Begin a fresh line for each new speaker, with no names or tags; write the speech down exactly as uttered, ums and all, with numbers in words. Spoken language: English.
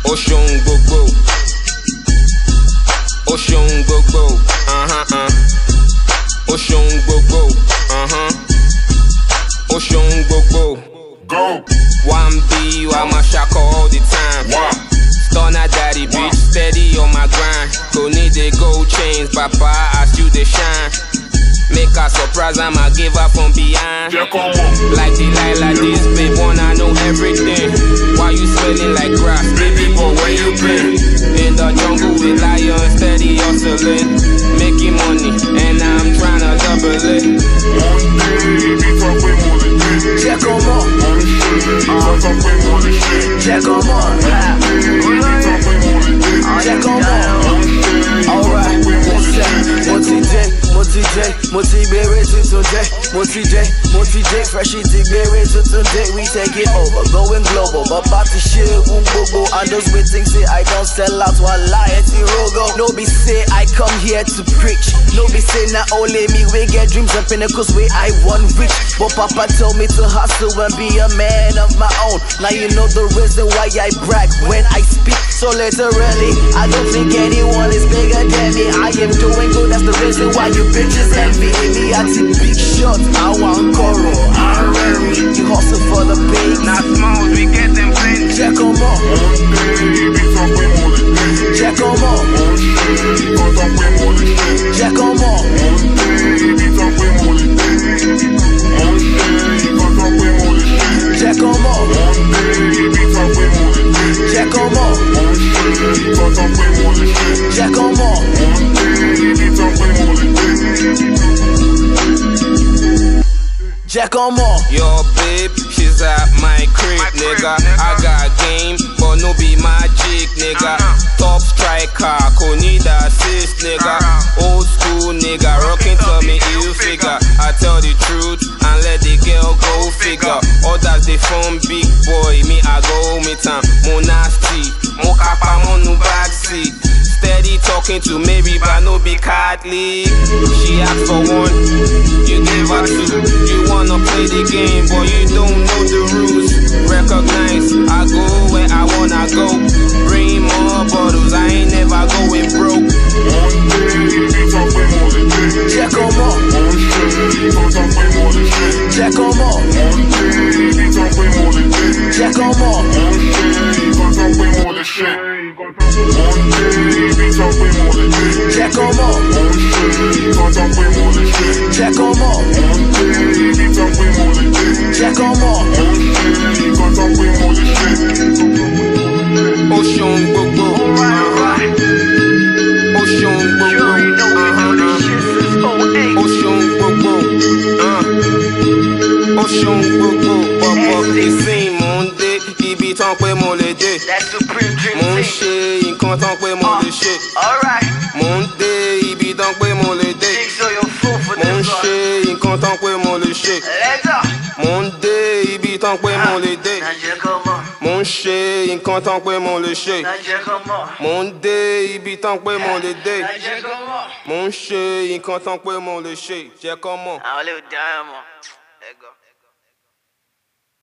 Oshun gbogbo, Oshun gbogbo, uh-huh, uh. Oshun gbogbo, uh-huh. Oshun gbogbo.
Go.
one B, I'm a shaka all the time.
Wow.
Stunner daddy, bitch, steady on my grind. Go need the gold chains, papa, I still they shine. Make a surprise, I'ma give her from behind. Like Delilah, this babe, wanna know everything. Why you smelling like grass, baby boy, where you been? In the jungle with lions, steady hustling, making money, and I'm tryna double it.
Check on more. Check on more. Check on more. Alright, Moti-J, Moti-J, Moti-Berry to today. Moti-J, Moti-J, Freshie Tigberry to today. We take it over, going global. But about to shit, boom, boom, boom. And those waiting say I don't sell out while I at the rogo. No be say I come here to preach. No be say not only me, we get dreams and pinnacles where I want rich. But Papa told me to hustle and be a man of my own. Now you know the reason why I brag when I speak. So literally, I don't think anyone is bigger than me. I am doing good, that's the reason why you bitches envy me. I take big shots, I want Koro, I'm Rary. You hustle for the big,
Not small, we get them plenty.
check on more, check on more, check on more, check on more, check on more, check on more. Check on more.
Yo, babe, she's at my crib, nigga. I got game, but no be magic, nigga. Top striker, could need assist, nigga. Old school, nigga, rocking to me, ill figure. I tell the truth and let the girl go figure. Others they phone big boy, me I go me time. Mo nasty, mo kappa, mo no backseat. Steady talking to Mary, but no be Catholic. She asked for one, you give her two. You wanna play the game, but you don't know the rules. Recognize, I go where I wanna go. Bring more bottles, I ain't never going broke.
Check on more. Check on more. Check on more. Check on more. Check on more. Check on more.
Oshun gbogbo, Oshun gbogbo, Oshun gbogbo, Oshun gbogbo. Bọ̀bọ̀ ìsìn mò ń dé ibi tán pé mo lè dé. Mò ń ṣe nǹkan tán pé mo lè ṣe. Mò ń dé ibi tán pé mo lè dé. Mò ń ṣe nǹkan tán pé mo lè ṣe. Mò ń dé ibi tán pé mo lè dé. Mò ń ṣe nǹkan tán pé mo lè ṣe. Mò ń dé ibi tán pé mo lè dé. Mò ń ṣe nǹkan tán pé mo lè ṣe. Jẹ́ kọ́ mọ̀.
Àwọn olè ò dára mọ́.